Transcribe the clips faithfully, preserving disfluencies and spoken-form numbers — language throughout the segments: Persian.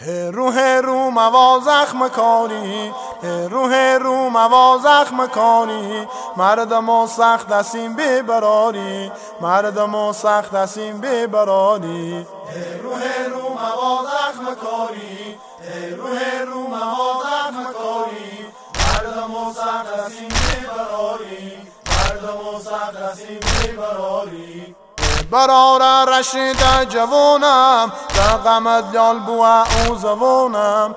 روح رو موا زخم کاری، روح رو موا زخم کاری، مردم و سخت دستیم ببراری، مردم و سخت دستیم ببراری. روح رو موا زخم کاری، روح رو موا زخم کاری، مردم و سخت دستیم ببراری، مردم و سخت دستیم ببراری. برار رشید جوانم تقمت یال بوا او زوانم،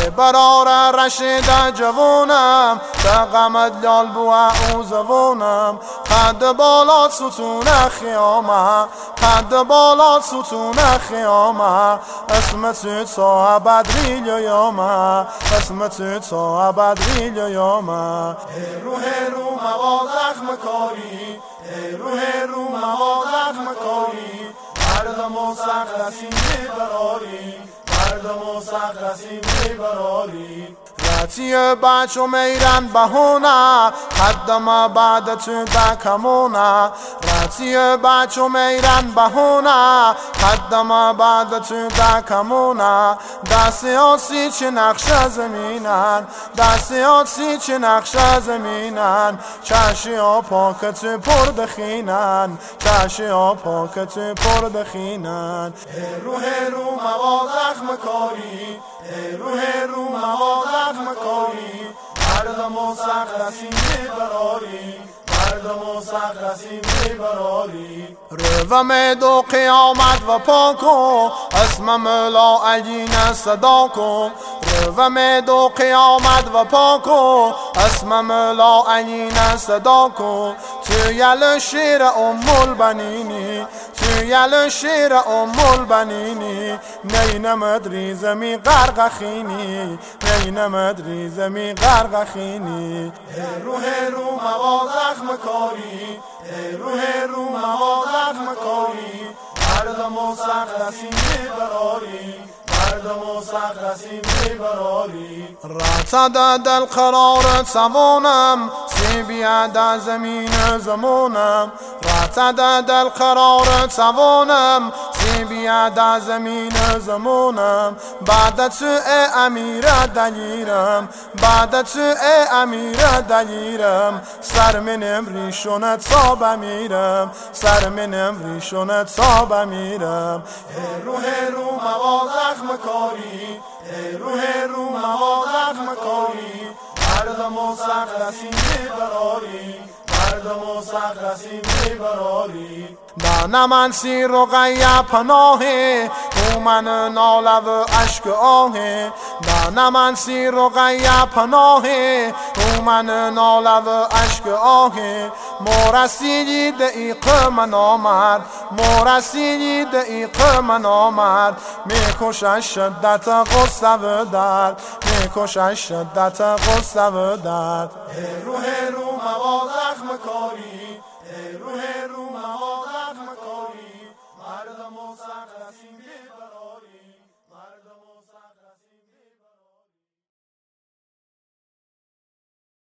برار رشید جوانم تقمت یال بوا او زوانم. قد بالا ستون خیامه، قد بالا ستون خیامه، اسمت تا بدری لیامه، اسمت تا بدری لیامه. روح رو موا زخم کاری، روح رو موا زخم کاری، مردم و سخت دستیم ببراری، مردم و سخت دستیم ببراری. راتی بچو میرن بهونه قدم بعد تو دکمونه، راتی بچو میرن بهونه قدم بعد تو دکمونه. دستی آسی چه نقش زمینن، دستی آسی چه نقش زمینن، چشی ها پاکت پر دخینن، چشی ها پاکت پر دخینن. روح رو موا زخم کاری، روح رو موا زخم کاری، مردم و سخت دستیم ببراری، مردم و سخت دستیم ببراری. روم دو قیامت و پاکو اسم مولا علی صدا کن، روم دو قیامت و پاکو اسم مولا علی صدا کن. تو یل شیر ام البنینی، تو یل شیر ام البنینی، نینمد ریزمی غرق خینی، نینمد ریزمی غرق خینی. روح رو موا زخم کاری، روح رو موا زخم کاری، مردم و سخت دستیم ببراری، مردم و سخت دستیم ببراری. رتد دل قرار سوانم سیبید از زمین زمانم، رتد دل قرار سوانم سیبید از زمین زمانم. بعد تو ای امیر دلیرم، بعد تو ای امیر دلیرم، سر منم ریشونت تا بمیرم، سر منم ریشونت تا بمیرم. روح رو موا زخم کاری، روح رو موا زخم کاری، مردم و سخت دستیم ببراری، مردم و سخت دستیم ببراری. دانه من سی رقیه پناهه او من ناله و عشق آهه، دانه من سی رقیه پناهه او من ناله و عشق آهه. مورسیدی دقیق من آمد، مورسیدی دقیق من آمد، میکشش شدت غصه و درد، میکشش شدت غصه و درد. روح رو موا